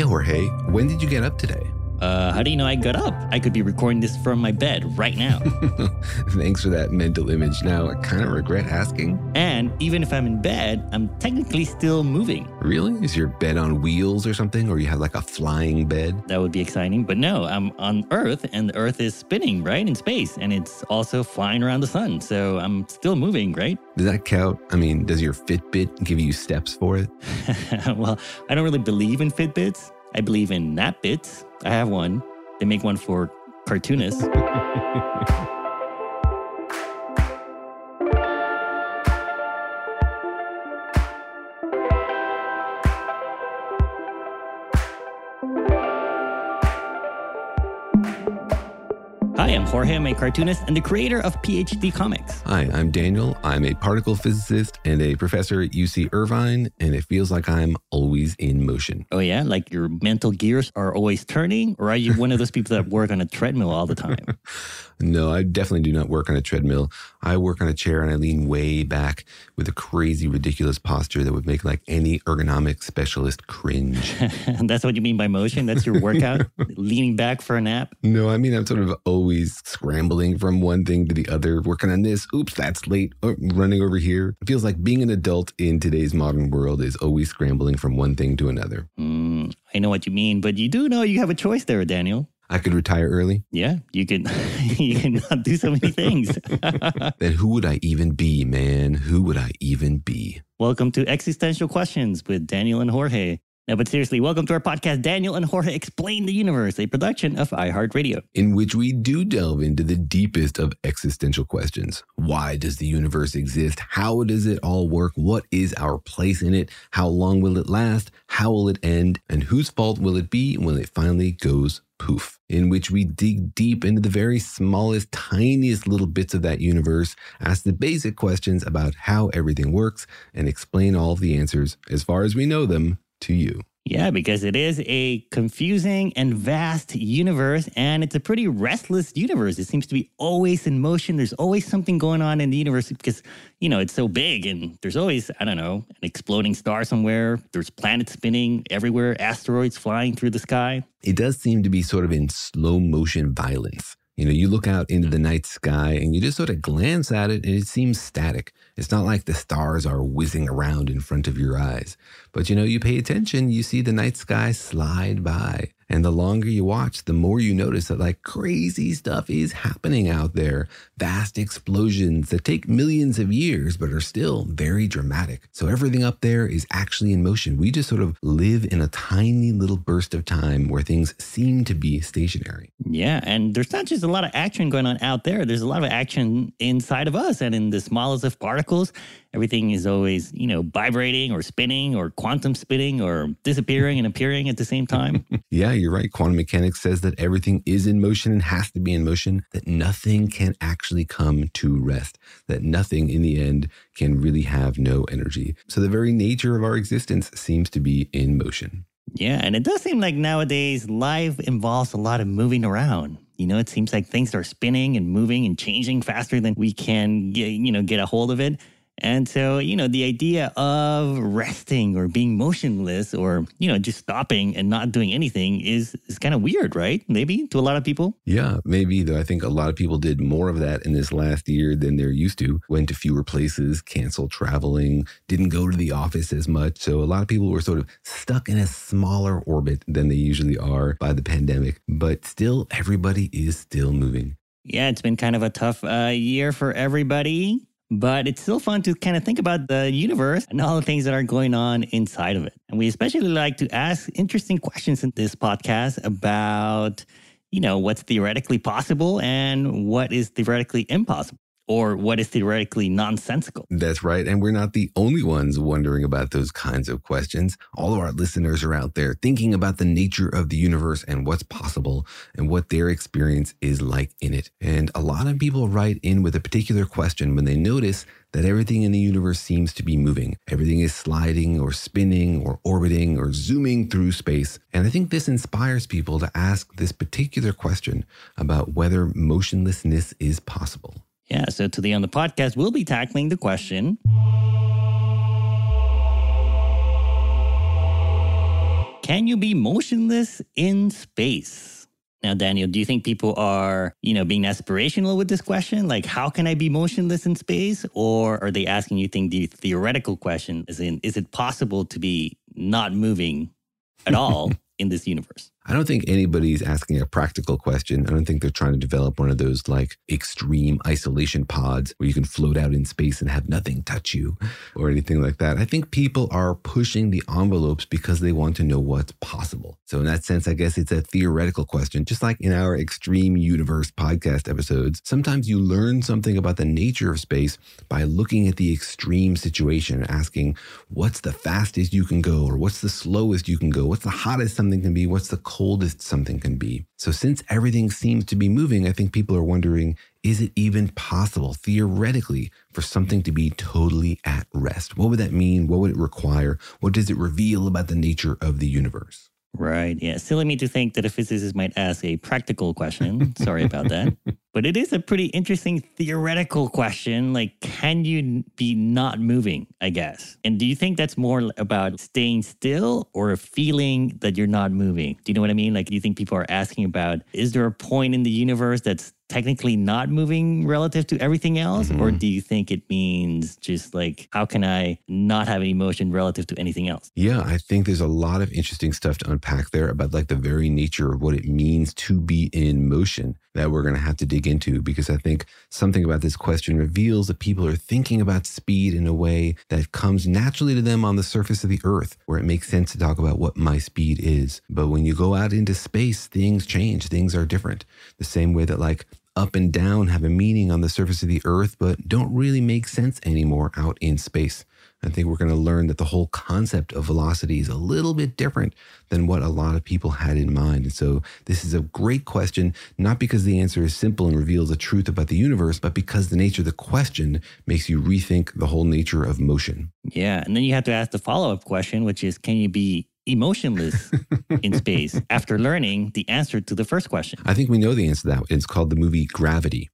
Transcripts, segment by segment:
Hey, Jorge, when did you get up today? How do you know I got up? I could be recording this from my bed right now. Thanks for that mental image. Now, I kind of regret asking. And even if I'm in bed, I'm technically still moving. Really? Is your bed on wheels or something? Or you have like a flying bed? That would be exciting. But no, I'm on Earth and the Earth is spinning, right, in space. And it's also flying around the sun. So I'm still moving, right? Does that count? I mean, does your Fitbit give you steps for it? Well, I don't really believe in Fitbits. I believe in NapBits. I have one. They make one for cartoonists. Hi, I'm Jorge. I'm a cartoonist and the creator of PhD Comics. Hi, I'm Daniel. I'm a particle physicist and a professor at UC Irvine, and it feels like I'm always in motion. Oh, yeah? Like your mental gears are always turning? Or are you one of those people that work on a treadmill all the time? No, I definitely do not work on a treadmill. I work on a chair and I lean way back with a crazy, ridiculous posture that would make like any ergonomic specialist cringe. That's what you mean by motion? That's your workout? Leaning back for a nap? No, I mean, I'm sort of always scrambling from one thing to the other, working on this. Oops, that's late. Oh, running over here. It feels like being an adult in today's modern world is always scrambling from one thing to another. I know what you mean, but you do know you have a choice there, Daniel. I could retire early. Yeah, you can not do so many things. Then who would I even be, man? Who would I even be? Welcome to Existential Questions with Daniel and Jorge. No, but seriously, welcome to our podcast, Daniel and Jorge Explain the Universe, a production of iHeartRadio. In which we do delve into the deepest of existential questions. Why does the universe exist? How does it all work? What is our place in it? How long will it last? How will it end? And whose fault will it be when it finally goes poof? In which we dig deep into the very smallest, tiniest little bits of that universe, ask the basic questions about how everything works, and explain all of the answers, as far as we know them, to you. Yeah, because it is a confusing and vast universe, and it's a pretty restless universe. It seems to be always in motion. There's always something going on in the universe because, you know, it's so big, and there's always, I don't know, an exploding star somewhere. There's planets spinning everywhere, asteroids flying through the sky. It does seem to be sort of in slow motion violence. You know, you look out into the night sky and you just sort of glance at it and it seems static. It's not like the stars are whizzing around in front of your eyes. But, you know, you pay attention, you see the night sky slide by. And the longer you watch, the more you notice that like crazy stuff is happening out there. Vast explosions that take millions of years, but are still very dramatic. So everything up there is actually in motion. We just sort of live in a tiny little burst of time where things seem to be stationary. Yeah, and there's not just a lot of action going on out there. There's a lot of action inside of us and in the smallest of particles. Everything is always, you know, vibrating or spinning or quantum spinning or disappearing and appearing at the same time. Yeah, you're right. Quantum mechanics says that everything is in motion and has to be in motion, that nothing can actually come to rest, that nothing in the end can really have no energy. So the very nature of our existence seems to be in motion. Yeah, and it does seem like nowadays life involves a lot of moving around. You know, it seems like things are spinning and moving and changing faster than we can get a hold of it. And so, you know, the idea of resting or being motionless or, you know, just stopping and not doing anything is kind of weird, right? Maybe to a lot of people. Yeah, maybe, though. I think a lot of people did more of that in this last year than they're used to. Went to fewer places, canceled traveling, didn't go to the office as much. So a lot of people were sort of stuck in a smaller orbit than they usually are by the pandemic. But still, everybody is still moving. Yeah, it's been kind of a tough year for everybody. But it's still fun to kind of think about the universe and all the things that are going on inside of it. And we especially like to ask interesting questions in this podcast about, you know, what's theoretically possible and what is theoretically impossible. Or what is theoretically nonsensical. That's right. And we're not the only ones wondering about those kinds of questions. All of our listeners are out there thinking about the nature of the universe and what's possible and what their experience is like in it. And a lot of people write in with a particular question when they notice that everything in the universe seems to be moving. Everything is sliding or spinning or orbiting or zooming through space. And I think this inspires people to ask this particular question about whether motionlessness is possible. Yeah, so today on the podcast, we'll be tackling the question, can you be motionless in space? Now, Daniel, do you think people are, being aspirational with this question? Like, how can I be motionless in space? Or are they asking you the theoretical question, is it possible to be not moving at all in this universe? I don't think anybody's asking a practical question. I don't think they're trying to develop one of those like extreme isolation pods where you can float out in space and have nothing touch you or anything like that. I think people are pushing the envelopes because they want to know what's possible. So in that sense, I guess it's a theoretical question. Just like in our Extreme Universe podcast episodes, sometimes you learn something about the nature of space by looking at the extreme situation and asking, what's the fastest you can go? Or what's the slowest you can go? What's the hottest something can be? What's the coldest something can be? So since everything seems to be moving, I think people are wondering, is it even possible theoretically for something to be totally at rest? What would that mean? What would it require? What does it reveal about the nature of the universe? Right. Yeah. Silly me to think that a physicist might ask a practical question. Sorry about that. But it is a pretty interesting theoretical question. Like, can you be not moving, I guess? And do you think that's more about staying still or a feeling that you're not moving? Do you know what I mean? Like, do you think people are asking about, is there a point in the universe that's technically not moving relative to everything else? Mm-hmm. Or do you think it means just like, how can I not have any motion relative to anything else? Yeah, I think there's a lot of interesting stuff to unpack there about like the very nature of what it means to be in motion that we're going to have to dig into, because I think something about this question reveals that people are thinking about speed in a way that comes naturally to them on the surface of the earth, where it makes sense to talk about what my speed is. But when you go out into space, things change, things are different. The same way that like up and down have a meaning on the surface of the earth, but don't really make sense anymore out in space. I think we're going to learn that the whole concept of velocity is a little bit different than what a lot of people had in mind. And so this is a great question, not because the answer is simple and reveals the truth about the universe, but because the nature of the question makes you rethink the whole nature of motion. Yeah. And then you have to ask the follow-up question, which is, can you be emotionless in space after learning the answer to the first question? I think we know the answer to that. It's called the movie Gravity.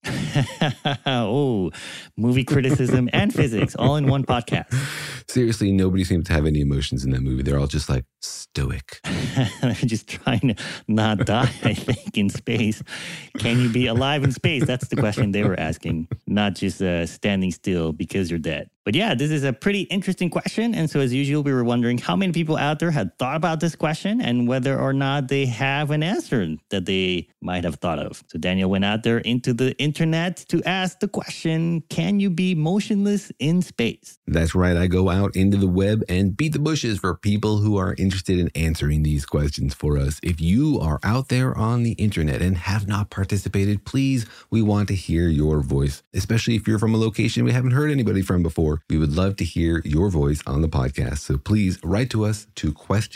Oh, movie criticism and physics all in one podcast. Seriously, nobody seems to have any emotions in that movie. They're all just like stoic. They're just trying to not die, I think, in space. Can you be alive in space? That's the question they were asking, not just standing still because you're dead. But yeah, this is a pretty interesting question. And so as usual, we were wondering how many people out there had thought about this question and whether or not they have an answer that they might have thought of. So Daniel went out there into the internet to ask the question, can you be motionless in space? That's right. I go out into the web and beat the bushes for people who are interested in answering these questions for us. If you are out there on the internet and have not participated, please, we want to hear your voice, especially if you're from a location we haven't heard anybody from before. We would love to hear your voice on the podcast. So please write to us to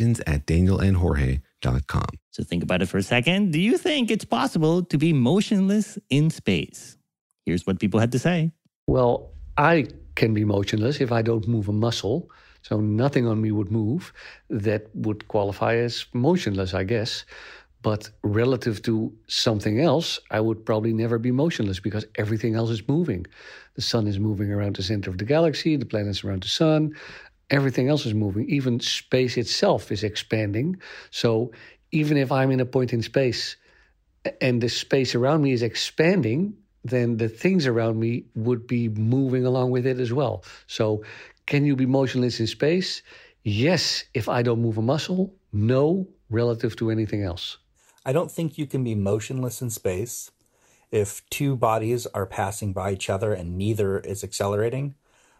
questions@danielandjorge.com. So think about it for a second. Do you think it's possible to be motionless in space? Here's what people had to say. Well, I can be motionless if I don't move a muscle. So nothing on me would move. That would qualify as motionless, I guess. But relative to something else, I would probably never be motionless because everything else is moving. The sun is moving around the center of the galaxy, the planets around the sun, everything else is moving. Even space itself is expanding. So even if I'm in a point in space and the space around me is expanding, then the things around me would be moving along with it as well. So can you be motionless in space? Yes, if I don't move a muscle. No, relative to anything else. I don't think you can be motionless in space if two bodies are passing by each other and neither is accelerating.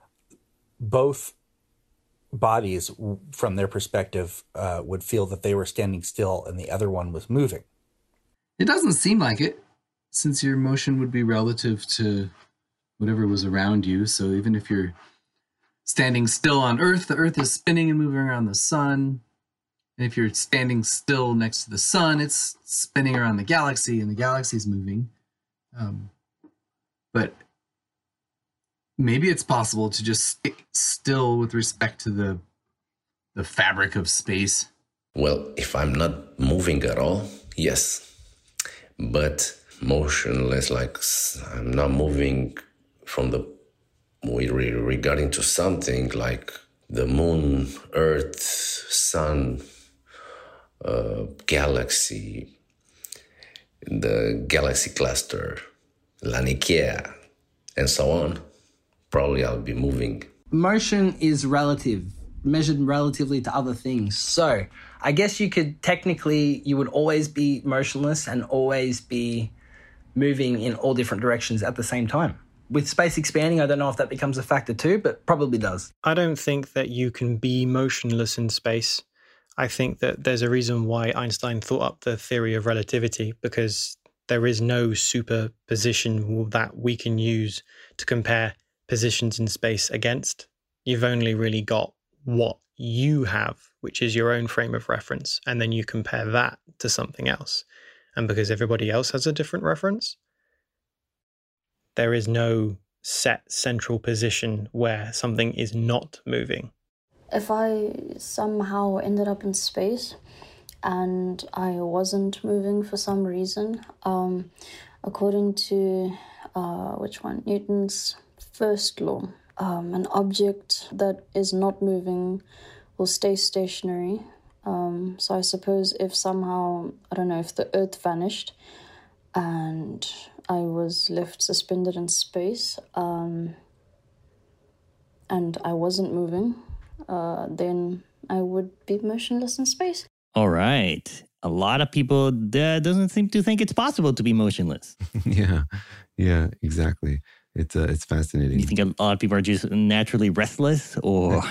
Both bodies, from their perspective, would feel that they were standing still and the other one was moving. It doesn't seem like it, since your motion would be relative to whatever was around you. So even if you're standing still on Earth, the Earth is spinning and moving around the sun. And if you're standing still next to the sun, it's spinning around the galaxy and the galaxy is moving. But maybe it's possible to just stick still with respect to the fabric of space. Well, if I'm not moving at all, yes. But motionless, like I'm not moving from the regarding to something like the moon, earth, sun, galaxy, the galaxy cluster, Laniakea, and so on, probably I'll be moving. Motion is relative, measured relatively to other things. So I guess you would always be motionless and always be moving in all different directions at the same time. With space expanding, I don't know if that becomes a factor too, but probably does. I don't think that you can be motionless in space. I think that there's a reason why Einstein thought up the theory of relativity, because there is no superposition that we can use to compare positions in space against. You've only really got what you have, which is your own frame of reference, and then you compare that to something else. And because everybody else has a different reference, there is no set central position where something is not moving. If I somehow ended up in space and I wasn't moving for some reason, according to Newton's first law, an object that is not moving will stay stationary. So I suppose if somehow, if the Earth vanished and I was left suspended in space and I wasn't moving, then I would be motionless in space. All right. A lot of people doesn't seem to think it's possible to be motionless. Yeah, exactly. It's fascinating. You think a lot of people are just naturally restless, or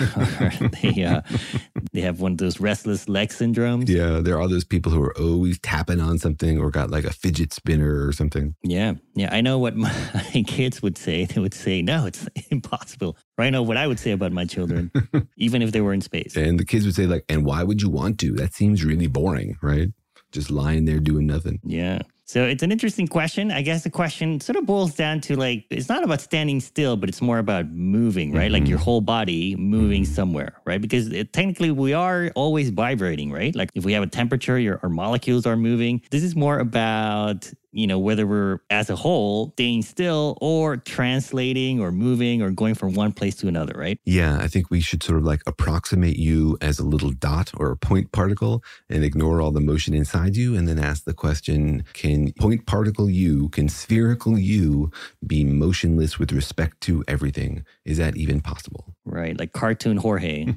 they have one of those restless leg syndromes? Yeah, there are those people who are always tapping on something or got like a fidget spinner or something. Yeah. I know what my kids would say. They would say, no, it's impossible. Or I know what I would say about my children, even if they were in space. And the kids would say like, and why would you want to? That seems really boring, right? Just lying there doing nothing. Yeah. So it's an interesting question. I guess the question sort of boils down to like, it's not about standing still, but it's more about moving, right? Like your whole body moving somewhere, right? Because technically we are always vibrating, right? Like if we have a temperature, our molecules are moving. This is more about, whether we're as a whole staying still or translating or moving or going from one place to another, right? Yeah, I think we should sort of like approximate you as a little dot or a point particle and ignore all the motion inside you, and then ask the question, can spherical you be motionless with respect to everything? Is that even possible? Right, like cartoon Jorge.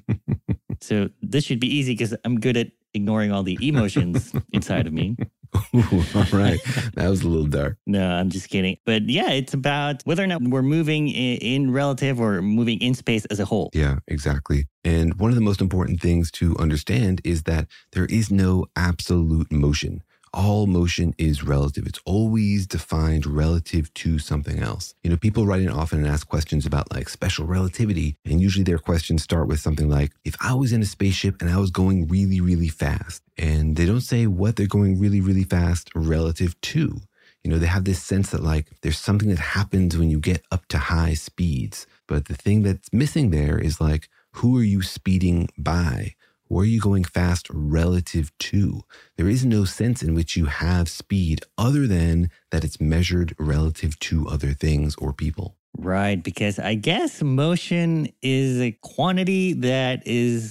So this should be easy because I'm good at ignoring all the emotions inside of me. Ooh, all right. That was a little dark. No, I'm just kidding. But yeah, it's about whether or not we're moving in relative or moving in space as a whole. Yeah, exactly. And one of the most important things to understand is that there is no absolute motion. All motion is relative. It's always defined relative to something else. People write in often and ask questions about like special relativity. And usually their questions start with something like, if I was in a spaceship and I was going really, really fast, and they don't say what they're going really, really fast relative to. They have this sense that like there's something that happens when you get up to high speeds. But the thing that's missing there is like, who are you speeding by? Where are you going fast relative to? There is no sense in which you have speed other than that it's measured relative to other things or people. Right, because I guess motion is a quantity that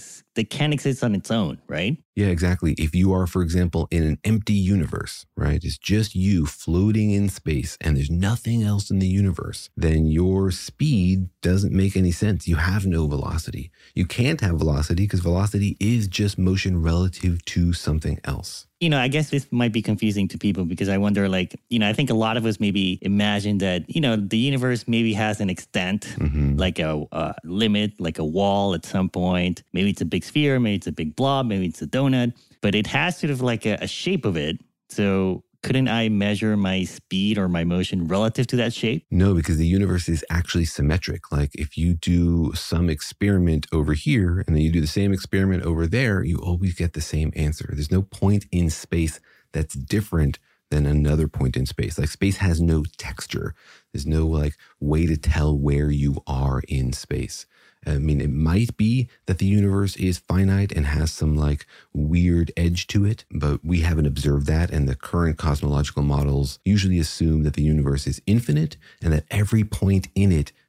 can't exist on its own, right? Yeah, exactly. If you are, for example, in an empty universe, right, it's just you floating in space and there's nothing else in the universe, then your speed doesn't make any sense. You have no velocity. You can't have velocity because velocity is just motion relative to something else. I guess this might be confusing to people because I wonder, like, I think a lot of us maybe imagine that, the universe maybe has an extent, like a limit, like a wall at some point. Maybe it's a big sphere, maybe it's a big blob, maybe it's a donut, but it has sort of like a shape of it. So couldn't I measure my speed or my motion relative to that shape? No, because the universe is actually symmetric. Like if you do some experiment over here and then you do the same experiment over there, you always get the same answer. There's no point in space that's different than another point in space. Like space has no texture. There's no like way to tell where you are in space. I mean, it might be that the universe is finite and has some like weird edge to it, but we haven't observed that. And the current cosmological models usually assume that the universe is infinite and that every point in it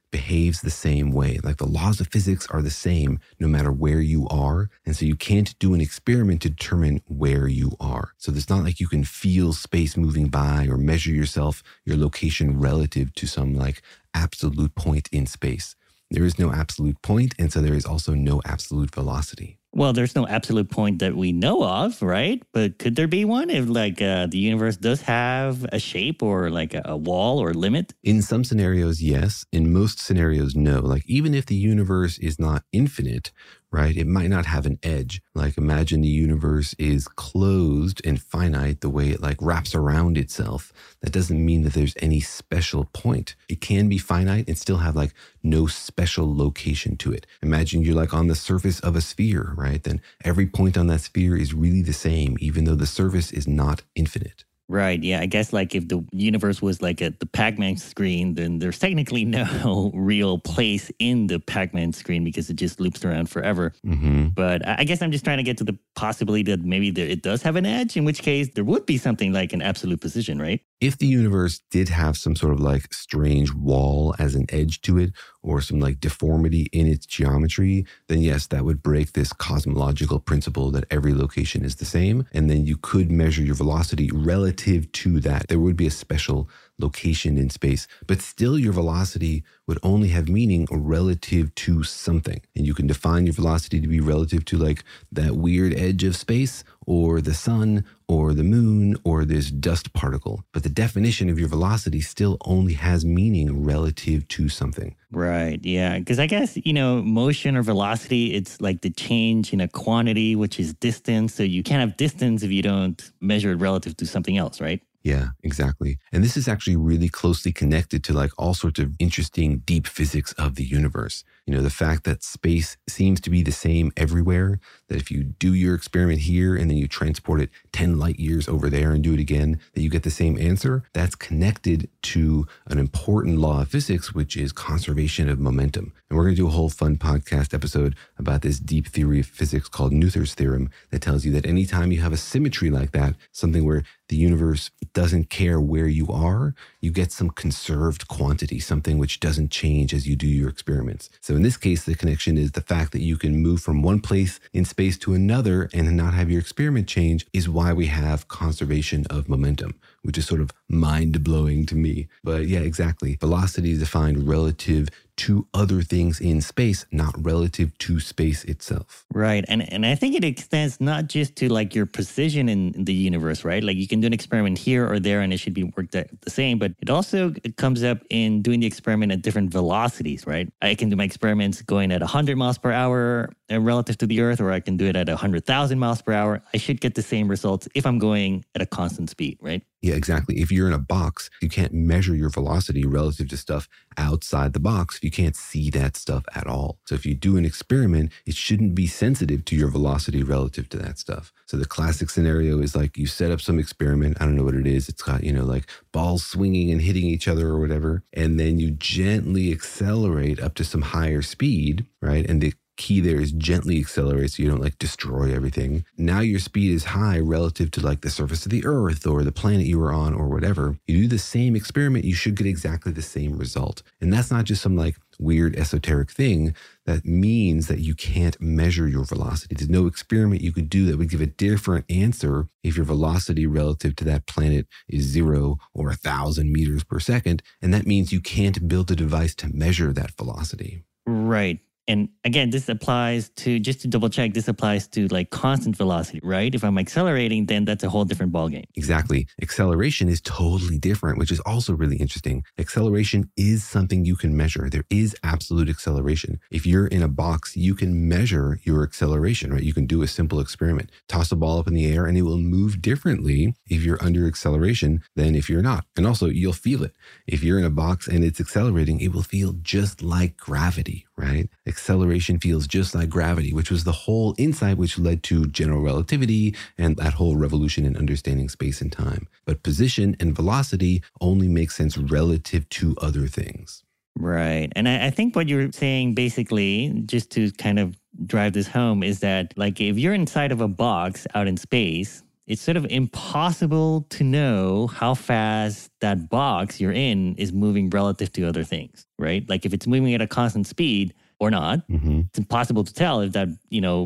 behaves the same way. Like the laws of physics are the same no matter where you are. And so you can't do an experiment to determine where you are. So it's not like you can feel space moving by or measure yourself, your location relative to some like absolute point in space. There is no absolute point, and so there is also no absolute velocity. Well, there's no absolute point that we know of, right? But could there be one if like the universe does have a shape or like a wall or limit? In some scenarios, yes. In most scenarios, no. Like even if the universe is not infinite, right, it might not have an edge. Like imagine the universe is closed and finite the way it like wraps around itself. That doesn't mean that there's any special point. It can be finite and still have like no special location to it. Imagine you're like on the surface of a sphere, right? Then every point on that sphere is really the same, even though the surface is not infinite. Right. Yeah. I guess like if the universe was like the Pac-Man screen, then there's technically no real place in the Pac-Man screen because it just loops around forever. Mm-hmm. But I guess I'm just trying to get to the possibility that maybe it does have an edge, in which case there would be something like an absolute position, right? If the universe did have some sort of like strange wall as an edge to it or some like deformity in its geometry, then yes, that would break this cosmological principle that every location is the same. And then you could measure your velocity relative to that. There would be a special location in space, but still your velocity would only have meaning relative to something. And you can define your velocity to be relative to like that weird edge of space or the sun or the moon or this dust particle. But the definition of your velocity still only has meaning relative to something. Right. Yeah. Because I guess, motion or velocity, it's like the change in a quantity, which is distance. So you can't have distance if you don't measure it relative to something else, right? Yeah, exactly. And this is actually really closely connected to like all sorts of interesting deep physics of the universe. The fact that space seems to be the same everywhere, that if you do your experiment here and then you transport it 10 light years over there and do it again, that you get the same answer, that's connected to an important law of physics, which is conservation of momentum. And we're going to do a whole fun podcast episode about this deep theory of physics called Noether's theorem that tells you that anytime you have a symmetry like that, something where the universe doesn't care where you are, you get some conserved quantity, something which doesn't change as you do your experiments. So in this case, the connection is the fact that you can move from one place in space to another and not have your experiment change is why we have conservation of momentum, which is sort of mind-blowing to me. But yeah, exactly. Velocity is defined relative to other things in space, not relative to space itself. Right. And I think it extends not just to like your position in the universe, right? Like you can do an experiment here or there and it should be worked out the same, but it comes up in doing the experiment at different velocities, right? I can do my experiments going at 100 miles per hour relative to the Earth, or I can do it at 100,000 miles per hour. I should get the same results if I'm going at a constant speed, right? Yeah, exactly. If you're in a box, you can't measure your velocity relative to stuff outside the box. You can't see that stuff at all. So if you do an experiment, it shouldn't be sensitive to your velocity relative to that stuff. So the classic scenario is like you set up some experiment. I don't know what it is. It's got, like balls swinging and hitting each other or whatever. And then you gently accelerate up to some higher speed, right? And the key there is gently accelerate so you don't like destroy everything. Now your speed is high relative to like the surface of the Earth or the planet you were on or whatever. You do the same experiment, you should get exactly the same result. And that's not just some like weird esoteric thing. That means that you can't measure your velocity. There's no experiment you could do that would give a different answer if your velocity relative to that planet is 0 or 1,000 meters per second. And that means you can't build a device to measure that velocity. Right. And again, this applies to, just to double check, this applies to like constant velocity, right? If I'm accelerating, then that's a whole different ballgame. Exactly. Acceleration is totally different, which is also really interesting. Acceleration is something you can measure. There is absolute acceleration. If you're in a box, you can measure your acceleration, right? You can do a simple experiment. Toss a ball up in the air and it will move differently if you're under acceleration than if you're not. And also you'll feel it. If you're in a box and it's accelerating, it will feel just like gravity, right? Acceleration feels just like gravity, which was the whole insight which led to general relativity and that whole revolution in understanding space and time. But position and velocity only make sense relative to other things. Right. And I think what you're saying basically, just to kind of drive this home, is that like if you're inside of a box out in space, it's sort of impossible to know how fast that box you're in is moving relative to other things, right? Like if it's moving at a constant speed or not, it's impossible to tell if that,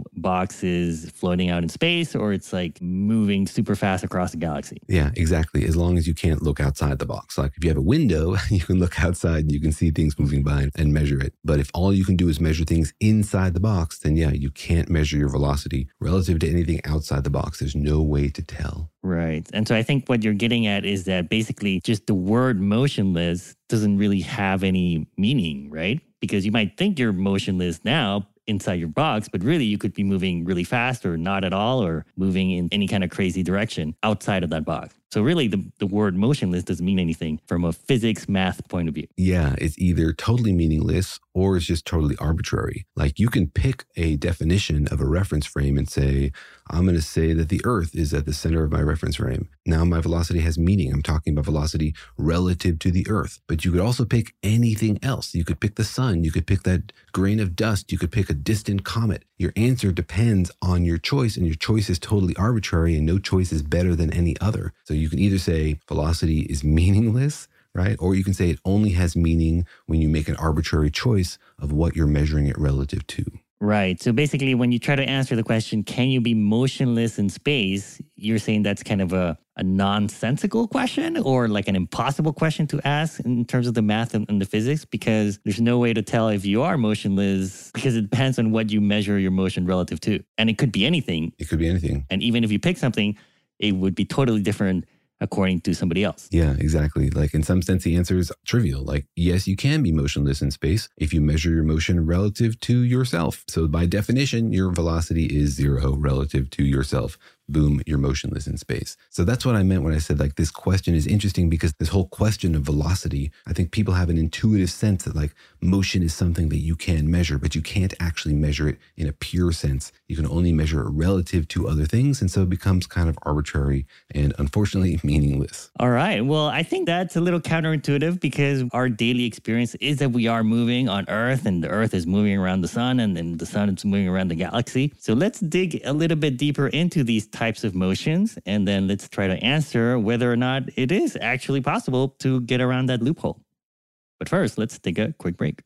box is floating out in space or it's like moving super fast across the galaxy. Yeah, exactly. As long as you can't look outside the box. Like if you have a window, you can look outside and you can see things moving by and measure it. But if all you can do is measure things inside the box, then yeah, you can't measure your velocity relative to anything outside the box. There's no way to tell. Right. And so I think what you're getting at is that basically just the word motionless doesn't really have any meaning, right? Because you might think you're motionless now inside your box, but really you could be moving really fast or not at all or moving in any kind of crazy direction outside of that box. So really the word motionless doesn't mean anything from a physics math point of view. Yeah, it's either totally meaningless or it's just totally arbitrary. Like you can pick a definition of a reference frame and say, I'm going to say that the Earth is at the center of my reference frame. Now my velocity has meaning. I'm talking about velocity relative to the Earth. But you could also pick anything else. You could pick the sun. You could pick that grain of dust. You could pick a distant comet. Your answer depends on your choice, and your choice is totally arbitrary, and no choice is better than any other. So you can either say velocity is meaningless, right? Or you can say it only has meaning when you make an arbitrary choice of what you're measuring it relative to. Right. So basically, when you try to answer the question, can you be motionless in space? You're saying that's kind of a nonsensical question or like an impossible question to ask in terms of the math and the physics, because there's no way to tell if you are motionless because it depends on what you measure your motion relative to. And it could be anything. It could be anything. And even if you pick something, it would be totally different according to somebody else. Yeah, exactly. Like in some sense, the answer is trivial. Like, yes, you can be motionless in space if you measure your motion relative to yourself. So by definition, your velocity is zero relative to yourself. Boom, you're motionless in space. So that's what I meant when I said like this question is interesting, because this whole question of velocity, I think people have an intuitive sense that like motion is something that you can measure, but you can't actually measure it in a pure sense. You can only measure it relative to other things. And so it becomes kind of arbitrary and unfortunately meaningless. All right. Well, I think that's a little counterintuitive because our daily experience is that we are moving on Earth and the Earth is moving around the sun and then the sun is moving around the galaxy. So let's dig a little bit deeper into these types of motions, and then let's try to answer whether or not it is actually possible to get around that loophole. But first, let's take a quick break.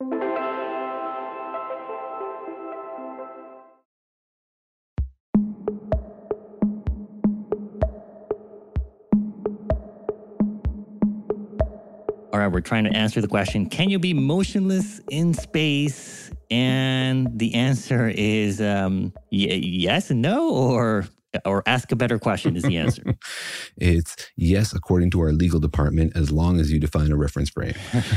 All right, we're trying to answer the question, can you be motionless in space? And the answer is yes and no, or ask a better question is the answer. It's yes, according to our legal department, as long as you define a reference frame.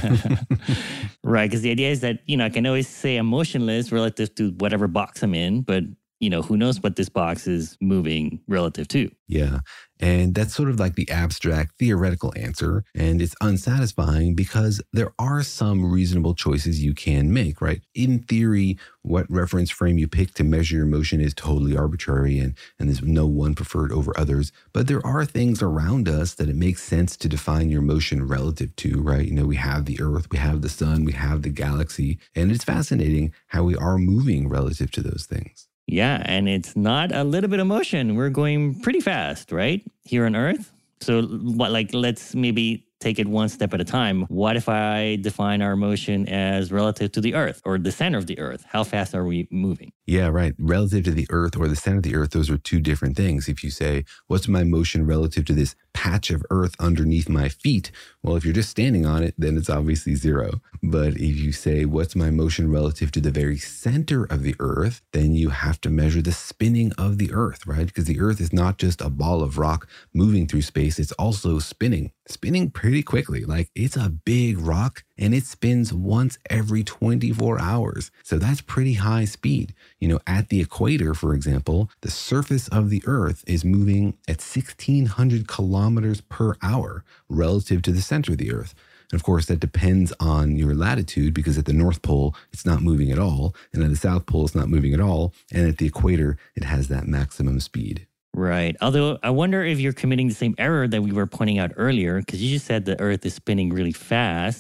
Right, because the idea is that, I can always say I'm motionless relative to whatever box I'm in, but, who knows what this box is moving relative to. Yeah. And that's sort of like the abstract theoretical answer. And it's unsatisfying because there are some reasonable choices you can make, right? In theory, what reference frame you pick to measure your motion is totally arbitrary and there's no one preferred over others. But there are things around us that it makes sense to define your motion relative to, right? We have the Earth, we have the sun, we have the galaxy. And it's fascinating how we are moving relative to those things. Yeah, and it's not a little bit of motion. We're going pretty fast, right? Here on Earth. So let's maybe take it one step at a time. What if I define our motion as relative to the Earth or the center of the Earth? How fast are we moving? Yeah, right. Relative to the Earth or the center of the Earth, those are two different things. If you say, what's my motion relative to this patch of Earth underneath my feet? Well, if you're just standing on it, then it's obviously zero. But if you say, what's my motion relative to the very center of the Earth, then you have to measure the spinning of the Earth, right? Because the Earth is not just a ball of rock moving through space. It's also spinning pretty quickly. Like it's a big rock and it spins once every 24 hours. So that's pretty high speed. At the equator, for example, the surface of the Earth is moving at 1,600 kilometers per hour relative to the center of the Earth. And of course, that depends on your latitude because at the North Pole, it's not moving at all. And at the South Pole, it's not moving at all. And at the equator, it has that maximum speed. Right. Although I wonder if you're committing the same error that we were pointing out earlier, because you just said the Earth is spinning really fast.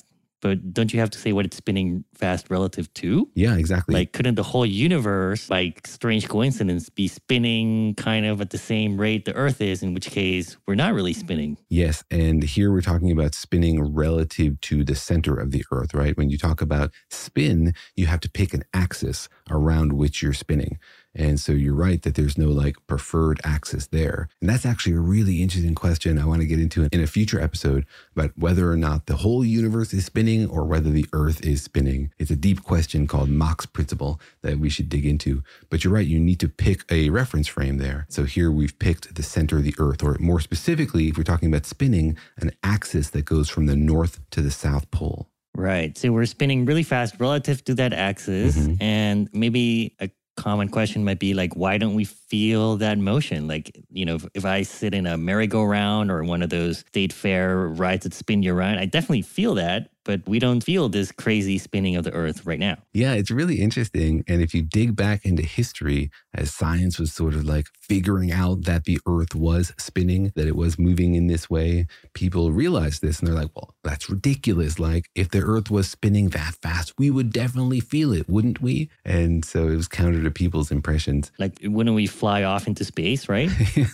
but don't you have to say what it's spinning fast relative to? Yeah, exactly. Like, couldn't the whole universe, by strange coincidence, be spinning kind of at the same rate the Earth is, in which case we're not really spinning? Yes. And here we're talking about spinning relative to the center of the Earth, right? When you talk about spin, you have to pick an axis around which you're spinning. And so you're right that there's no like preferred axis there. And that's actually a really interesting question I want to get into in a future episode about whether or not the whole universe is spinning or whether the Earth is spinning. It's a deep question called Mach's principle that we should dig into. But you're right, you need to pick a reference frame there. So here we've picked the center of the Earth, or more specifically, if we're talking about spinning, an axis that goes from the north to the south pole. Right. So we're spinning really fast relative to that axis. And maybe a common question might be like, why don't we feel that motion? Like, you know, if I sit in a merry-go-round or one of those state fair rides that spin you around, I definitely feel that, but we don't feel this crazy spinning of the Earth right now. Yeah, it's really interesting. And if you dig back into history, as science was sort of like figuring out that the Earth was spinning, that it was moving in this way, people realized this and they're like, well, that's ridiculous. Like, if the Earth was spinning that fast, we would definitely feel it, wouldn't we? And so it was counter to people's impressions. Like, wouldn't we fly off into space, right?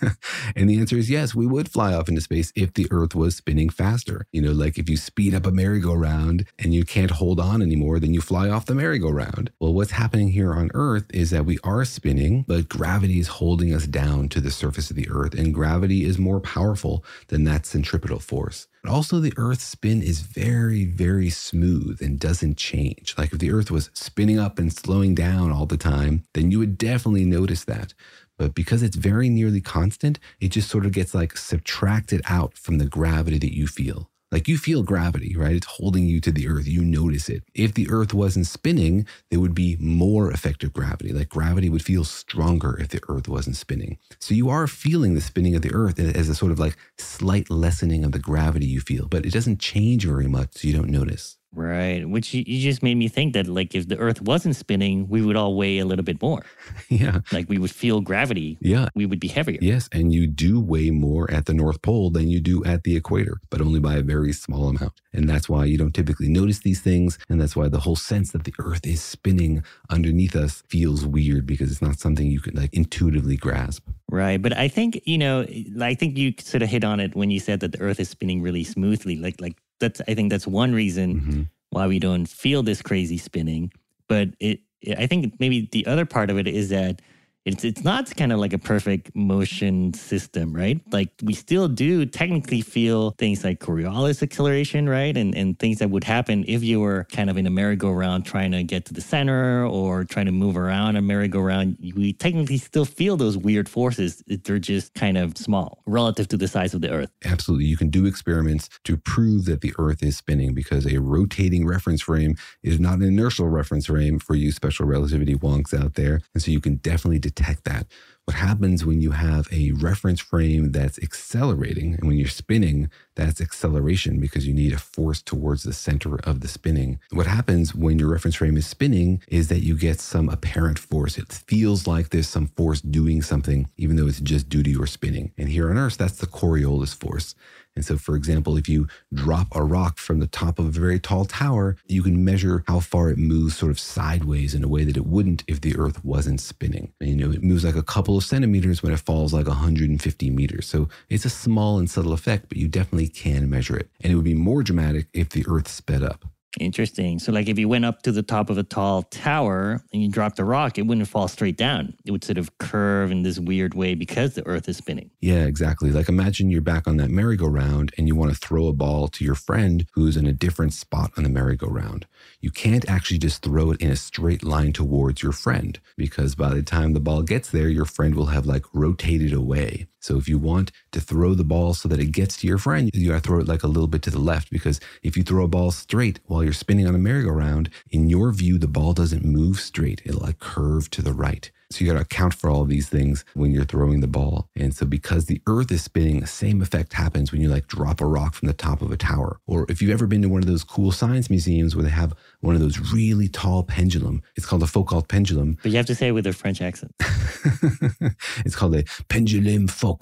And the answer is yes, we would fly off into space if the Earth was spinning faster. You know, like if you speed up a merry-go-round and you can't hold on anymore, then you fly off the merry-go-round. Well, what's happening here on Earth is that we are spinning, but gravity is holding us down to the surface of the Earth, and gravity is more powerful than that centripetal force. But also the Earth's spin is very, very smooth and doesn't change. Like if the Earth was spinning up and slowing down all the time, then you would definitely notice that. But because it's very nearly constant, it just sort of gets like subtracted out from the gravity that you feel. Like you feel gravity, right? It's holding you to the Earth. You notice it. If the Earth wasn't spinning, there would be more effective gravity. Like gravity would feel stronger if the Earth wasn't spinning. So you are feeling the spinning of the Earth as a sort of like slight lessening of the gravity you feel, but it doesn't change very much, so you don't notice. Right. Which you just made me think that like if the Earth wasn't spinning, we would all weigh a little bit more. Yeah. Like we would feel gravity. Yeah. We would be heavier. Yes. And you do weigh more at the North Pole than you do at the equator, but only by a very small amount. And that's why you don't typically notice these things. And that's why the whole sense that the Earth is spinning underneath us feels weird, because it's not something you can like intuitively grasp. Right. But I think, you know, I think you sort of hit on it when you said that the Earth is spinning really smoothly. Like I think that's one reason why we don't feel this crazy spinning. But I think maybe the other part of it is that it's not kind of like a perfect motion system, right? Like we still do technically feel things like Coriolis acceleration, right? And things that would happen if you were kind of in a merry-go-round trying to get to the center or trying to move around a merry-go-round. We technically still feel those weird forces. They're just kind of small relative to the size of the Earth. Absolutely. You can do experiments to prove that the Earth is spinning, because a rotating reference frame is not an inertial reference frame for you special relativity wonks out there. And so you can definitely detect that. What happens when you have a reference frame that's accelerating, and when you're spinning, that's acceleration because you need a force towards the center of the spinning. What happens when your reference frame is spinning is that you get some apparent force. It feels like there's some force doing something, even though it's just due to your spinning. And here on Earth, that's the Coriolis force. And so, for example, if you drop a rock from the top of a very tall tower, you can measure how far it moves sort of sideways in a way that it wouldn't if the Earth wasn't spinning. And, you know, it moves like a couple of centimeters when it falls like 150 meters. So it's a small and subtle effect, but you definitely can measure it. And it would be more dramatic if the Earth sped up. Interesting. So like if you went up to the top of a tall tower and you dropped a rock, it wouldn't fall straight down. It would sort of curve in this weird way because the Earth is spinning. Yeah, exactly. Like imagine you're back on that merry-go-round and you want to throw a ball to your friend who's in a different spot on the merry-go-round. You can't actually just throw it in a straight line towards your friend, because by the time the ball gets there, your friend will have like rotated away. So if you want to throw the ball so that it gets to your friend, you got to throw it like a little bit to the left, because if you throw a ball straight while you're spinning on a merry-go-round, in your view, the ball doesn't move straight. It'll like curve to the right. So you got to account for all of these things when you're throwing the ball. And so because the Earth is spinning, the same effect happens when you like drop a rock from the top of a tower. Or if you've ever been to one of those cool science museums where they have one of those really tall pendulum, it's called a Foucault pendulum. But you have to say it with a French accent. It's called a pendulum Foucault.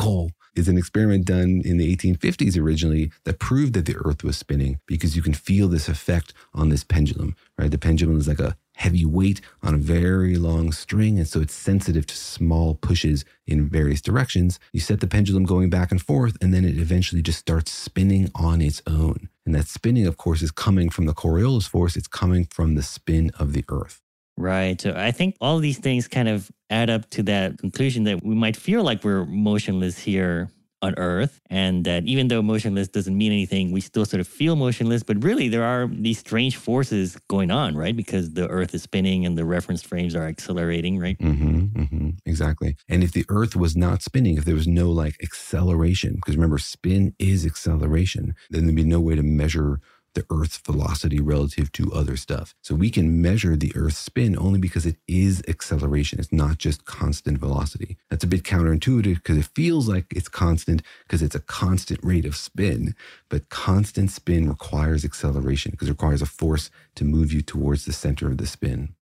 It's an experiment done in the 1850s originally that proved that the Earth was spinning because you can feel this effect on this pendulum, right? The pendulum is like a heavy weight on a very long string, and so it's sensitive to small pushes in various directions. You set the pendulum going back and forth, and then it eventually just starts spinning on its own. And that spinning, of course, is coming from the Coriolis force. It's coming from the spin of the Earth. Right. So I think all these things kind of add up to that conclusion that we might feel like we're motionless here on Earth, and that even though motionless doesn't mean anything, we still sort of feel motionless. But really, there are these strange forces going on, right? Because the Earth is spinning and the reference frames are accelerating, right? Exactly. And if the Earth was not spinning, if there was no like acceleration, because remember, spin is acceleration, then there'd be no way to measure the Earth's velocity relative to other stuff. So we can measure the Earth's spin only because it is acceleration. It's not just constant velocity. That's a bit counterintuitive because it feels like it's constant because it's a constant rate of spin. But constant spin requires acceleration because it requires a force to move you towards the center of the spin.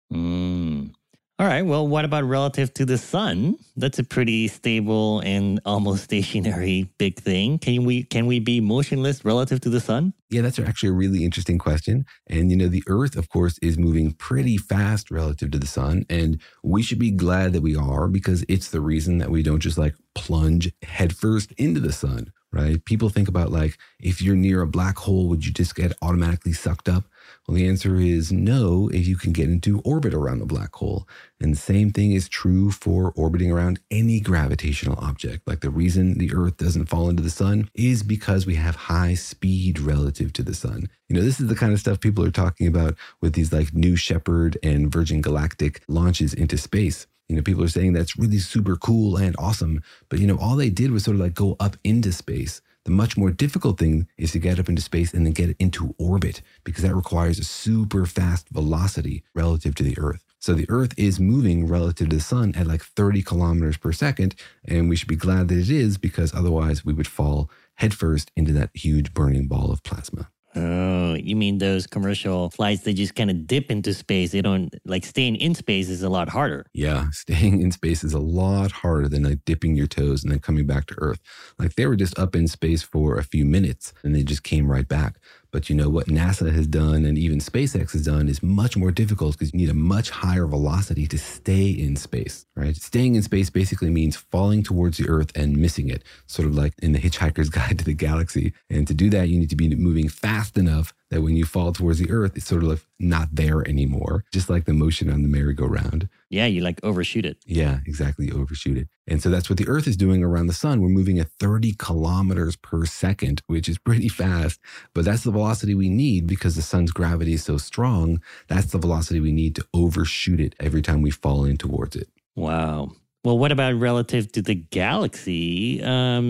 All right. Well, what about relative to the sun? That's a pretty stable and almost stationary big thing. Can we be motionless relative to the sun? Yeah, that's actually a really interesting question. And, the Earth, of course, is moving pretty fast relative to the sun. And we should be glad that we are, because it's the reason that we don't just like plunge headfirst into the sun, right? People think about like, if you're near a black hole, would you just get automatically sucked up? Well, the answer is no, if you can get into orbit around the black hole. And the same thing is true for orbiting around any gravitational object. Like the reason the Earth doesn't fall into the sun is because we have high speed relative to the sun. This is the kind of stuff people are talking about with these like New Shepard and Virgin Galactic launches into space. People are saying that's really super cool and awesome. But, all they did was sort of like go up into space. The much more difficult thing is to get up into space and then get into orbit, because that requires a super fast velocity relative to the Earth. So the Earth is moving relative to the sun at like 30 kilometers per second. And we should be glad that it is, because otherwise we would fall headfirst into that huge burning ball of plasma. Oh, you mean those commercial flights that just kind of dip into space? They don't, like, staying in space is a lot harder. Yeah, staying in space is a lot harder than like dipping your toes and then coming back to Earth. Like they were just up in space for a few minutes and they just came right back. But what NASA has done and even SpaceX has done is much more difficult, because you need a much higher velocity to stay in space, right? Staying in space basically means falling towards the Earth and missing it, sort of like in the Hitchhiker's Guide to the Galaxy. And to do that, you need to be moving fast enough that when you fall towards the Earth, it's sort of like not there anymore, just like the motion on the merry-go-round. Yeah, you like overshoot it. Yeah, exactly, you overshoot it. And so that's what the Earth is doing around the sun. We're moving at 30 kilometers per second, which is pretty fast, but that's the velocity we need because the sun's gravity is so strong. That's the velocity we need to overshoot it every time we fall in towards it. Wow. Well, what about relative to the galaxy?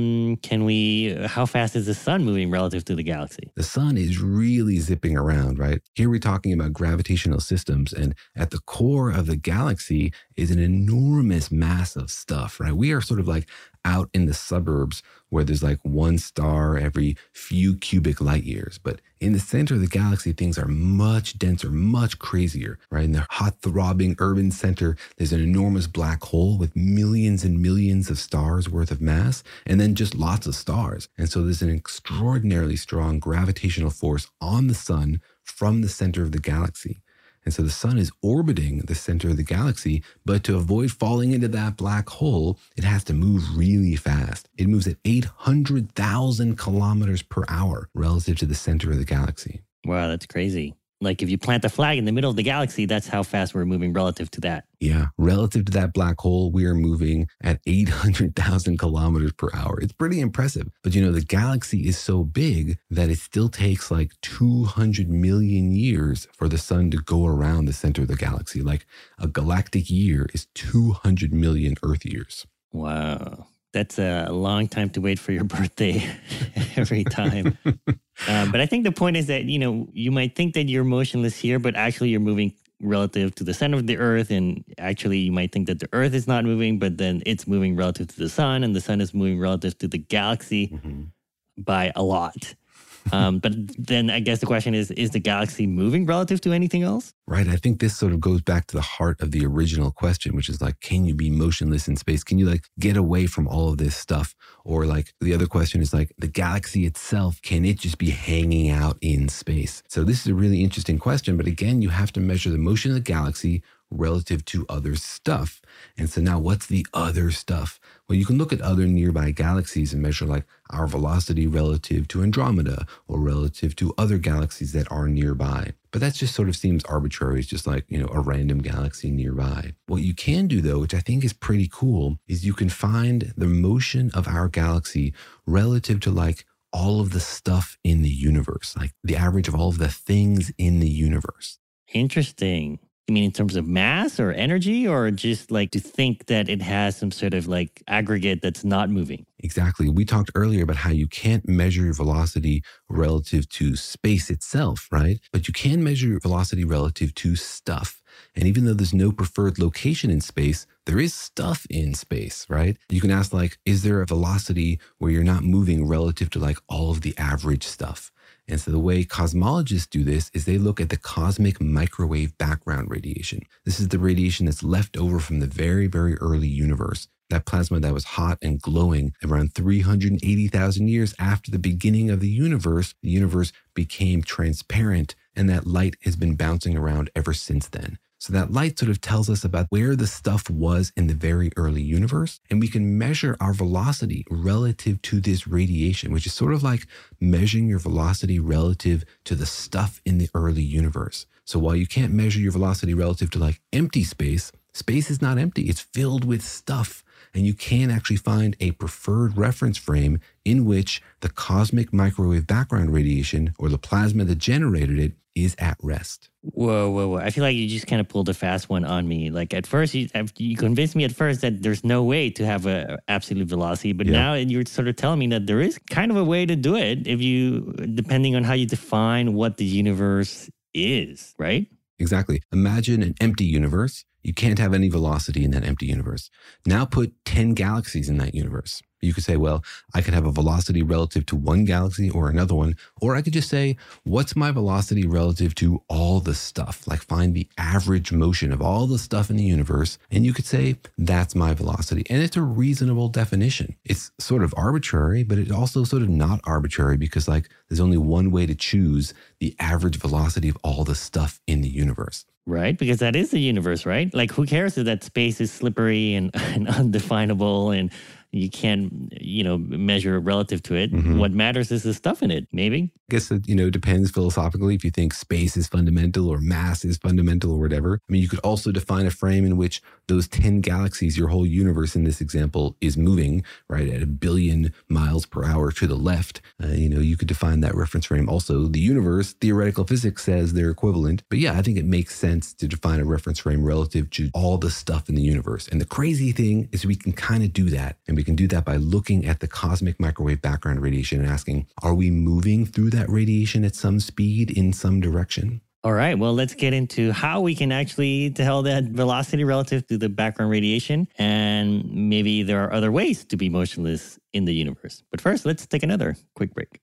How fast is the sun moving relative to the galaxy? The sun is really zipping around, right? Here we're talking about gravitational systems, and at the core of the galaxy is an enormous mass of stuff, right? We are sort of like out in the suburbs where there's like one star every few cubic light years. But in the center of the galaxy, things are much denser, much crazier, right? In the hot, throbbing urban center, there's an enormous black hole with millions and millions of stars worth of mass, and then just lots of stars. And so there's an extraordinarily strong gravitational force on the sun from the center of the galaxy. And so the sun is orbiting the center of the galaxy, but to avoid falling into that black hole, it has to move really fast. It moves at 800,000 kilometers per hour relative to the center of the galaxy. Wow, that's crazy. Like if you plant a flag in the middle of the galaxy, that's how fast we're moving relative to that. Yeah, relative to that black hole, we are moving at 800,000 kilometers per hour. It's pretty impressive. But the galaxy is so big that it still takes like 200 million years for the sun to go around the center of the galaxy. Like a galactic year is 200 million Earth years. Wow. That's a long time to wait for your birthday every time. But I think the point is that, you might think that you're motionless here, but actually you're moving relative to the center of the Earth. And actually you might think that the Earth is not moving, but then it's moving relative to the sun, and the sun is moving relative to the galaxy by a lot. But then I guess the question is the galaxy moving relative to anything else? Right. I think this sort of goes back to the heart of the original question, which is like, can you be motionless in space? Can you like get away from all of this stuff? Or like the other question is like the galaxy itself, can it just be hanging out in space? So this is a really interesting question. But again, you have to measure the motion of the galaxy relative to other stuff. And so now what's the other stuff? Well, you can look at other nearby galaxies and measure like our velocity relative to Andromeda or relative to other galaxies that are nearby. But that just sort of seems arbitrary. It's just like, a random galaxy nearby. What you can do though, which I think is pretty cool, is you can find the motion of our galaxy relative to like all of the stuff in the universe, like the average of all of the things in the universe. Interesting. You mean in terms of mass or energy, or just like to think that it has some sort of like aggregate that's not moving? Exactly. We talked earlier about how you can't measure your velocity relative to space itself, right? But you can measure your velocity relative to stuff. And even though there's no preferred location in space, there is stuff in space, right? You can ask like, is there a velocity where you're not moving relative to like all of the average stuff? And so the way cosmologists do this is they look at the cosmic microwave background radiation. This is the radiation that's left over from the very, very early universe. That plasma that was hot and glowing around 380,000 years after the beginning of the universe became transparent, and that light has been bouncing around ever since then. So that light sort of tells us about where the stuff was in the very early universe, and we can measure our velocity relative to this radiation, which is sort of like measuring your velocity relative to the stuff in the early universe. So while you can't measure your velocity relative to like empty space, space is not empty. It's filled with stuff. And you can actually find a preferred reference frame in which the cosmic microwave background radiation, or the plasma that generated it, is at rest. Whoa. I feel like you just kind of pulled a fast one on me. Like at first, you convinced me at first that there's no way to have a absolute velocity. But now you're sort of telling me that there is kind of a way to do it depending on how you define what the universe is, right? Exactly. Imagine an empty universe. You can't have any velocity in that empty universe. Now put 10 galaxies in that universe. You could say, well, I could have a velocity relative to one galaxy or another one. Or I could just say, what's my velocity relative to all the stuff? Like find the average motion of all the stuff in the universe. And you could say, that's my velocity. And it's a reasonable definition. It's sort of arbitrary, but it's also sort of not arbitrary because like there's only one way to choose the average velocity of all the stuff in the universe. Right, because that is the universe, right? Like, who cares if that space is slippery and undefinable and you can't, measure relative to it? Mm-hmm. What matters is the stuff in it, maybe. I guess it, depends philosophically if you think space is fundamental or mass is fundamental or whatever. I mean, you could also define a frame in which those 10 galaxies, your whole universe in this example, is moving, right, at 1 billion miles per hour to the left. You could define that reference frame. Also, the universe, theoretical physics says they're equivalent. But yeah, I think it makes sense to define a reference frame relative to all the stuff in the universe. And the crazy thing is we can kind of do that. And we can do that by looking at the cosmic microwave background radiation and asking, are we moving through that radiation at some speed in some direction? All right, well, let's get into how we can actually tell that velocity relative to the background radiation. And maybe there are other ways to be motionless in the universe. But first, let's take another quick break.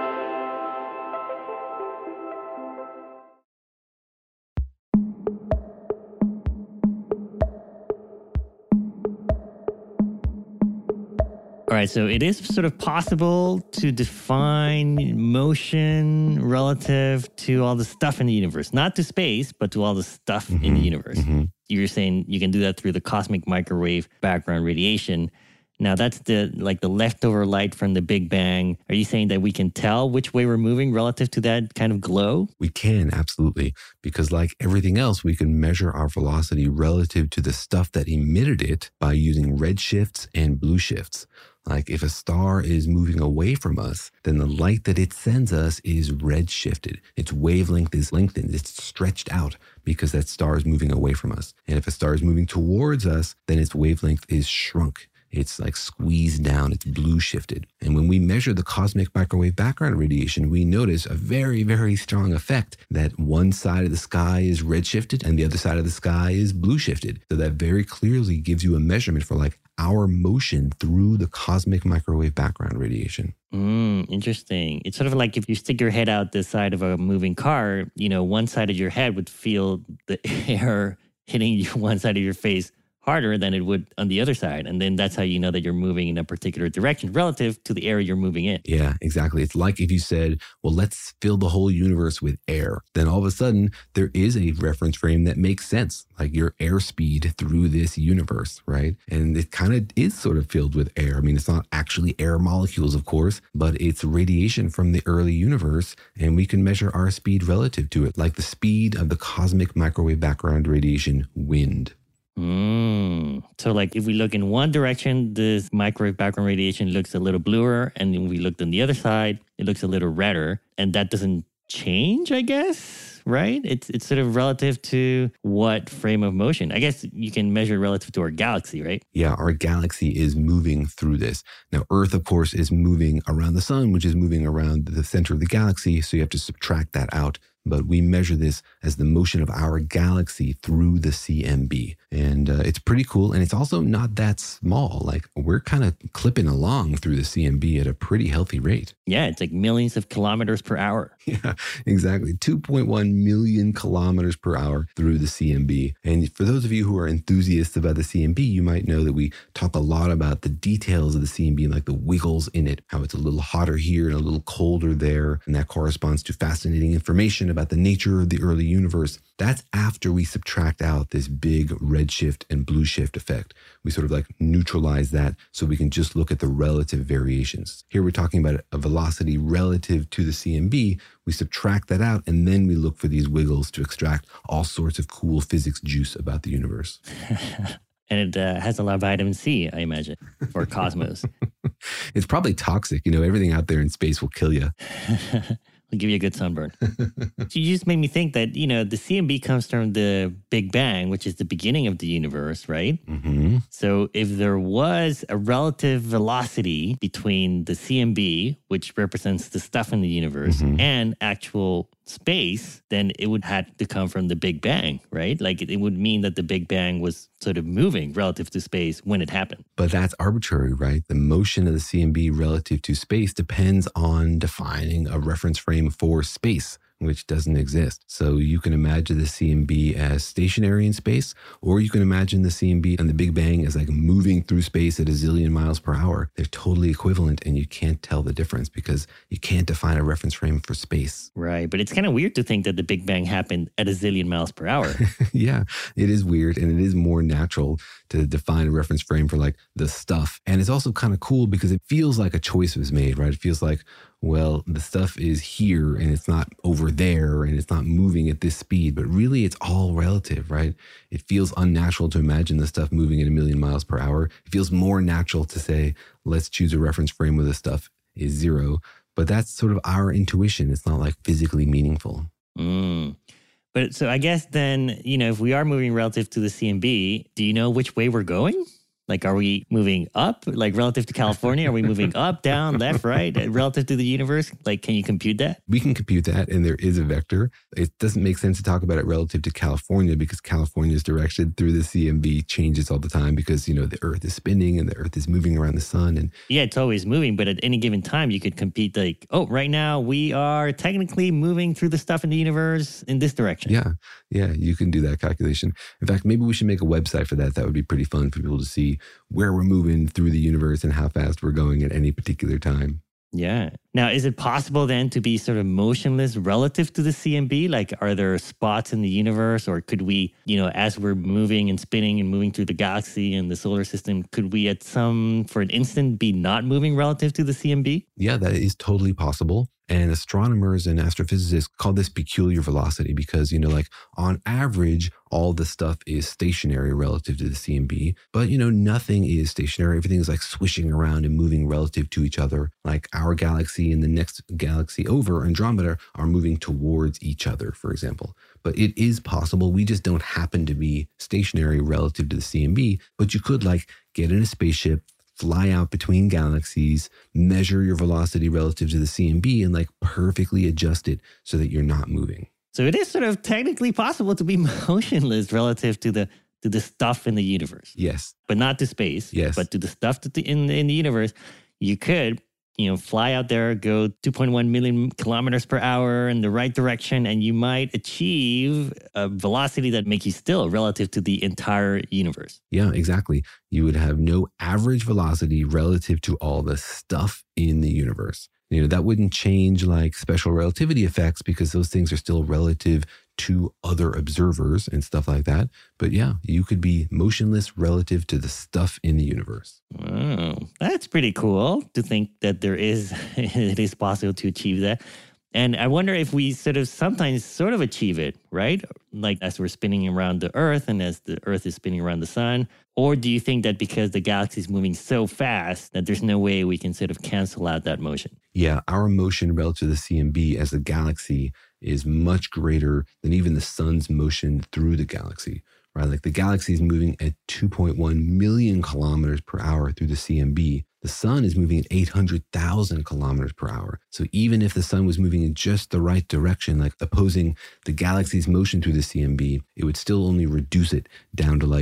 All right, so it is sort of possible to define motion relative to all the stuff in the universe, not to space, but to all the stuff in the universe. Mm-hmm. You're saying you can do that through the cosmic microwave background radiation. Now, that's the leftover light from the Big Bang. Are you saying that we can tell which way we're moving relative to that kind of glow? We can, absolutely. Because like everything else, we can measure our velocity relative to the stuff that emitted it by using red shifts and blue shifts. Like if a star is moving away from us, then the light that it sends us is red shifted. Its wavelength is lengthened. It's stretched out because that star is moving away from us. And if a star is moving towards us, then its wavelength is shrunk. It's like squeezed down, it's blue shifted. And when we measure the cosmic microwave background radiation, we notice a very, very strong effect that one side of the sky is red shifted and the other side of the sky is blue shifted. So that very clearly gives you a measurement for like our motion through the cosmic microwave background radiation. Interesting. It's sort of like if you stick your head out the side of a moving car, one side of your head would feel the air hitting you one side of your face harder than it would on the other side. And then that's how you know that you're moving in a particular direction relative to the area you're moving in. Yeah, exactly. It's like if you said, well, let's fill the whole universe with air. Then all of a sudden, there is a reference frame that makes sense, like your airspeed through this universe, right? And it kind of is sort of filled with air. I mean, it's not actually air molecules, of course, but it's radiation from the early universe. And we can measure our speed relative to it, like the speed of the cosmic microwave background radiation wind. So like if we look in one direction, this microwave background radiation looks a little bluer. And then we looked on the other side, it looks a little redder. And that doesn't change, I guess, right? It's sort of relative to what frame of motion. I guess you can measure relative to our galaxy, right? Yeah, our galaxy is moving through this. Now, Earth, of course, is moving around the sun, which is moving around the center of the galaxy. So you have to subtract that out. But we measure this as the motion of our galaxy through the CMB. And it's pretty cool. And it's also not that small. Like we're kind of clipping along through the CMB at a pretty healthy rate. Yeah, it's like millions of kilometers per hour. Yeah, exactly. 2.1 million kilometers per hour through the CMB. And for those of you who are enthusiasts about the CMB, you might know that we talk a lot about the details of the CMB, like the wiggles in it, how it's a little hotter here and a little colder there. And that corresponds to fascinating information about the nature of the early universe. That's after we subtract out this big redshift and blue shift effect. We sort of like neutralize that so we can just look at the relative variations. Here we're talking about a velocity relative to the CMB. We subtract that out and then we look for these wiggles to extract all sorts of cool physics juice about the universe. And it has a lot of vitamin C, I imagine, or cosmos. It's probably toxic. Everything out there in space will kill you. It'll give you a good sunburn. So you just made me think that, the CMB comes from the Big Bang, which is the beginning of the universe, right? Mm-hmm. So if there was a relative velocity between the CMB, which represents the stuff in the universe, and actual space, then it would have to come from the Big Bang, right? Like it would mean that the Big Bang was sort of moving relative to space when it happened. But that's arbitrary, right? The motion of the CMB relative to space depends on defining a reference frame for space, which doesn't exist. So you can imagine the CMB as stationary in space, or you can imagine the CMB and the Big Bang as like moving through space at a zillion miles per hour. They're totally equivalent, and you can't tell the difference because you can't define a reference frame for space. Right, but it's kind of weird to think that the Big Bang happened at a zillion miles per hour. Yeah, it is weird, and it is more natural to define a reference frame for like the stuff. And it's also kind of cool because it feels like a choice was made, right? It feels like, well, the stuff is here and it's not over there and it's not moving at this speed, but really it's all relative, right? It feels unnatural to imagine the stuff moving at 1,000,000 miles per hour. It feels more natural to say, let's choose a reference frame where the stuff is 0. But that's sort of our intuition. It's not like physically meaningful. But so I guess then, if we are moving relative to the CMB, do you know which way we're going? Like, are we moving up, like relative to California? Are we moving up, down, left, right, relative to the universe? Like, can you compute that? We can compute that, and there is a vector. It doesn't make sense to talk about it relative to California because California's direction through the CMB changes all the time because, the Earth is spinning and the Earth is moving around the sun. And yeah, it's always moving, but at any given time, you could compete like, oh, right now we are technically moving through the stuff in the universe in this direction. Yeah, you can do that calculation. In fact, maybe we should make a website for that. That would be pretty fun for people to see where we're moving through the universe and how fast we're going at any particular time. Yeah. Now, is it possible then to be sort of motionless relative to the CMB? Like, are there spots in the universe, or could we, as we're moving and spinning and moving through the galaxy and the solar system, could we for an instant, be not moving relative to the CMB? Yeah, that is totally possible. And astronomers and astrophysicists call this peculiar velocity because, on average, all the stuff is stationary relative to the CMB. But, nothing is stationary. Everything is like swishing around and moving relative to each other. Like our galaxy and the next galaxy over, Andromeda, are moving towards each other, for example. But it is possible. We just don't happen to be stationary relative to the CMB. But you could get in a spaceship, fly out between galaxies, measure your velocity relative to the CMB, and like perfectly adjust it so that you're not moving. So it is sort of technically possible to be motionless relative to the stuff in the universe. Yes. But not to space. Yes. But to the stuff in the universe. You could, fly out there, go 2.1 million kilometers per hour in the right direction, and you might achieve a velocity that makes you still relative to the entire universe. Yeah, exactly. You would have no average velocity relative to all the stuff in the universe. That wouldn't change like special relativity effects because those things are still relative to other observers and stuff like that. But yeah, you could be motionless relative to the stuff in the universe. Oh, that's pretty cool to think that it is possible to achieve that. And I wonder if we sometimes achieve it, right? Like as we're spinning around the Earth and as the Earth is spinning around the sun. Or do you think that because the galaxy is moving so fast that there's no way we can cancel out that motion? Yeah, our motion relative to the CMB as the galaxy is much greater than even the sun's motion through the galaxy, right? Like the galaxy is moving at 2.1 million kilometers per hour through the CMB. The sun is moving at 800,000 kilometers per hour. So even if the sun was moving in just the right direction, like opposing the galaxy's motion through the CMB, it would still only reduce it down to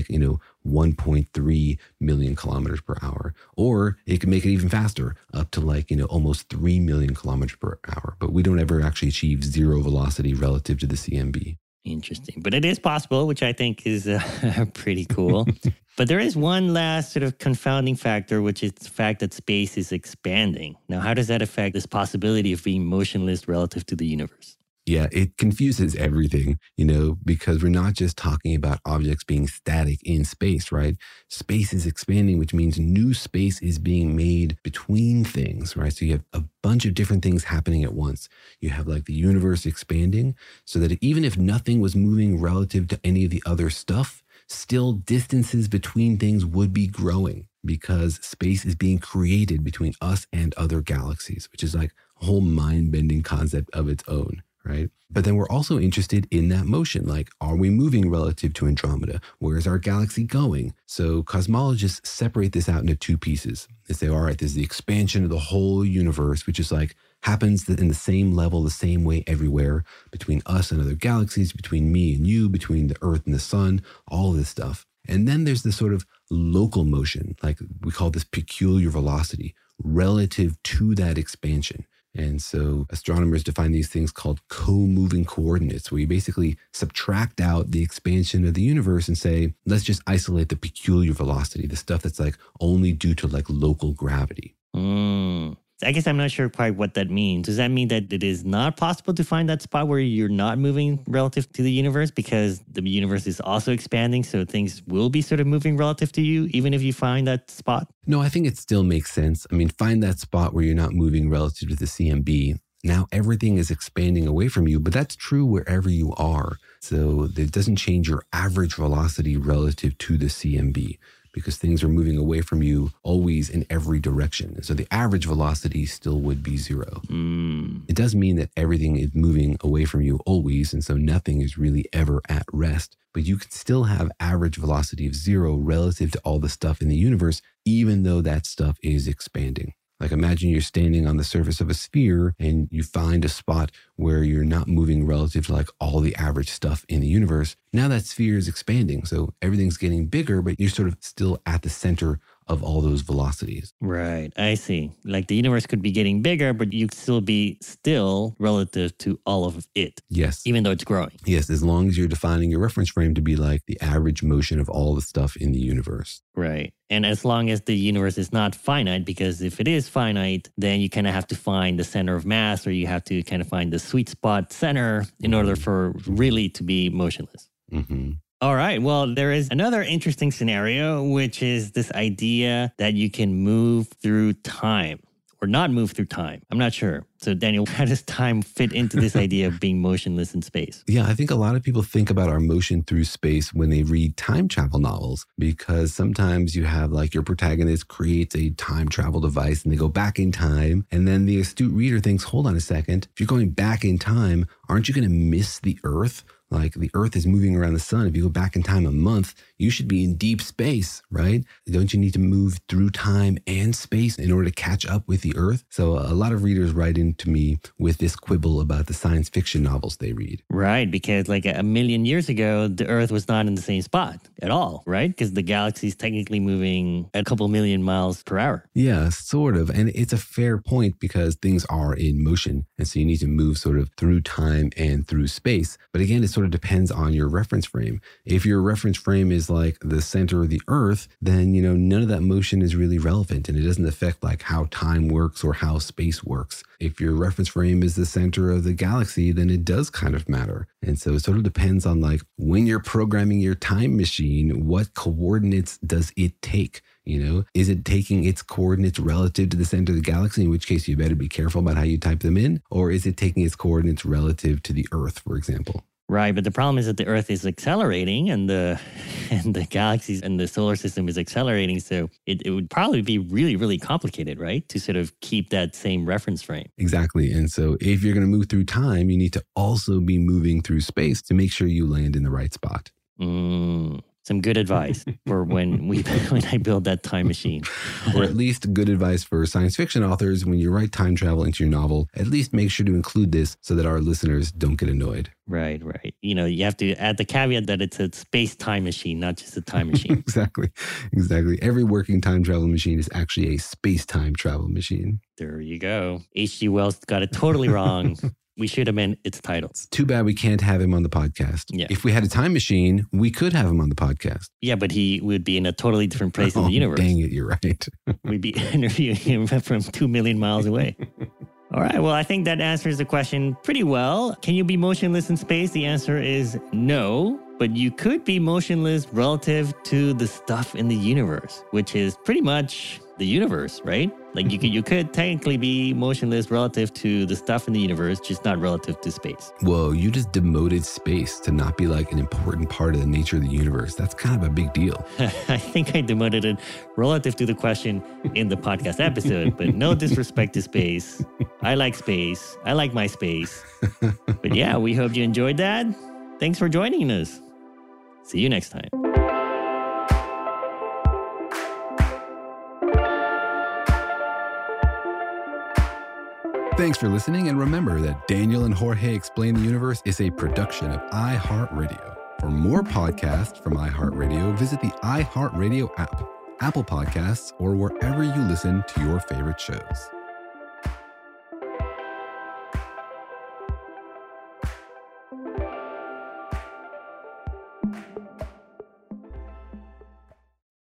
1.3 million kilometers per hour. Or it could make it even faster, up to almost 3 million kilometers per hour. But we don't ever actually achieve zero velocity relative to the CMB. Interesting. But it is possible, which I think is pretty cool. But there is one last confounding factor, which is the fact that space is expanding. Now, how does that affect this possibility of being motionless relative to the universe? Yeah, it confuses everything, because we're not just talking about objects being static in space, right? Space is expanding, which means new space is being made between things, right? So you have a bunch of different things happening at once. You have the universe expanding so that even if nothing was moving relative to any of the other stuff, still distances between things would be growing because space is being created between us and other galaxies, which is a whole mind-bending concept of its own. Right. But then we're also interested in that motion. Are we moving relative to Andromeda? Where is our galaxy going? So cosmologists separate this out into two pieces. They say, all right, there's the expansion of the whole universe, which is happens in the same level, the same way everywhere between us and other galaxies, between me and you, between the Earth and the sun, all of this stuff. And then there's this sort of local motion, we call this peculiar velocity relative to that expansion. And so astronomers define these things called co-moving coordinates, where you basically subtract out the expansion of the universe and say, let's just isolate the peculiar velocity, the stuff that's only due to local gravity. I guess I'm not sure quite what that means. Does that mean that it is not possible to find that spot where you're not moving relative to the universe because the universe is also expanding, so things will be moving relative to you, even if you find that spot? No, I think it still makes sense. Find that spot where you're not moving relative to the CMB. Now everything is expanding away from you, but that's true wherever you are. So it doesn't change your average velocity relative to the CMB, because things are moving away from you always in every direction. So the average velocity still would be zero. It does mean that everything is moving away from you always, and so nothing is really ever at rest. But you can still have average velocity of zero relative to all the stuff in the universe, even though that stuff is expanding. Imagine you're standing on the surface of a sphere and you find a spot where you're not moving relative to all the average stuff in the universe. Now that sphere is expanding, so everything's getting bigger, but you're still at the center of all those velocities. Right, I see. The universe could be getting bigger, but you'd still be relative to all of it. Yes. Even though it's growing. Yes, as long as you're defining your reference frame to be the average motion of all the stuff in the universe. Right. And as long as the universe is not finite, because if it is finite, then you kind of have to find the center of mass, or you have to kind of find the sweet spot center in order for really to be motionless. Mm-hmm. All right. Well, there is another interesting scenario, which is this idea that you can move through time or not move through time. I'm not sure. So Daniel, how does time fit into this idea of being motionless in space? Yeah, I think a lot of people think about our motion through space when they read time travel novels, because sometimes you have like your protagonist creates a time travel device and they go back in time. And then the astute reader thinks, hold on a second, if you're going back in time, aren't you going to miss the Earth? Like the Earth is moving around the sun. If you go back in time a month, you should be in deep space, right? Don't you need to move through time and space in order to catch up with the Earth? So a lot of readers write into me with this quibble about the science fiction novels they read. Right, because like a million years ago, the Earth was not in the same spot at all, right? Because the galaxy is technically moving at a couple million miles per hour. Yeah, sort of. And it's a fair point because things are in motion. And so you need to move sort of through time and through space. But again, it's sort of depends on your reference frame. If your reference frame is like the center of the Earth, then, you know, none of that motion is really relevant and it doesn't affect like how time works or how space works. If your reference frame is the center of the galaxy, then it does kind of matter. And so it sort of depends on like when you're programming your time machine, what coordinates does it take? You know, is it taking its coordinates relative to the center of the galaxy, in which case you better be careful about how you type them in? Or is it taking its coordinates relative to the Earth, for example? Right, but the problem is that the Earth is accelerating and the galaxies and the solar system is accelerating. So it would probably be really, really complicated, right? To sort of keep that same reference frame. Exactly. And so if you're going to move through time, you need to also be moving through space to make sure you land in the right spot. Some good advice for when I build that time machine. Or at least good advice for science fiction authors when you write time travel into your novel. At least make sure to include this so that our listeners don't get annoyed. Right. You know, you have to add the caveat that it's a space-time machine, not just a time machine. Exactly. Every working time travel machine is actually a space-time travel machine. There you go. H.G. Wells got it totally wrong. We should amend its title. It's too bad we can't have him on the podcast. Yeah. If we had a time machine, we could have him on the podcast. Yeah, but he would be in a totally different place in the universe. Dang it, you're right. We'd be interviewing him from 2 million miles away. All right, well, I think that answers the question pretty well. Can you be motionless in space? The answer is no, but you could be motionless relative to the stuff in the universe, which is pretty much the universe, right? Like you could technically be motionless relative to the stuff in the universe, just not relative to space. Whoa, you just demoted space to not be like an important part of the nature of the universe. That's kind of a big deal. I think I demoted it relative to the question in the podcast episode, but no disrespect to space. I like space. I like my space. But yeah, we hope you enjoyed that. Thanks for joining us. See you next time. Thanks for listening, and remember that Daniel and Jorge Explain the Universe is a production of iHeartRadio. For more podcasts from iHeartRadio, visit the iHeartRadio app, Apple Podcasts, or wherever you listen to your favorite shows.